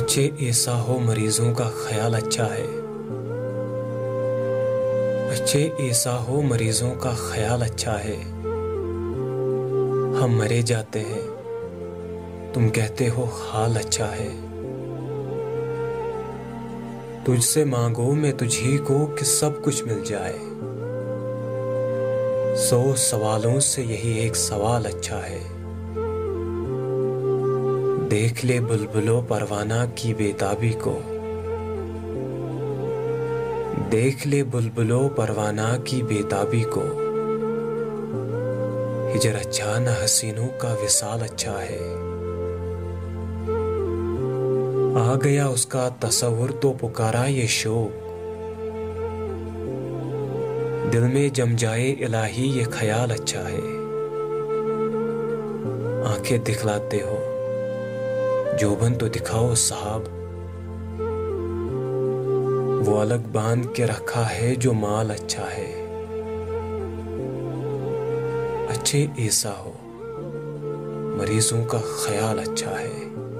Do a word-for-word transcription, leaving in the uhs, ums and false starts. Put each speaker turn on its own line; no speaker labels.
अच्छे ऐसा हो मरीजों का ख्याल अच्छा है। अच्छे ऐसा हो मरीजों का ख्याल अच्छा है। हम मरे जाते हैं, तुम कहते हो हाल अच्छा है। तुझसे मांगो मैं तुझी को कि सब कुछ मिल जाए। सौ सवालों से यही एक सवाल अच्छा है। देख ले बुलबुलो परवाना की बेताबी को। देख ले बुलबुलो परवाना की बेताबी को। हिजर अच्छा न हसीनों का विसाल अच्छा है। आ गया उसका तसव्वुर तो पुकारा ये शोक। दिल में जम जाए इलाही ये ख्याल अच्छा है। आंखें दिखलाते हो, जोबन तो दिखाओ साहब। वो अलग बांध के रखा है जो माल अच्छा है। अच्छे ऐसा हो मरीजों का ख्याल अच्छा है।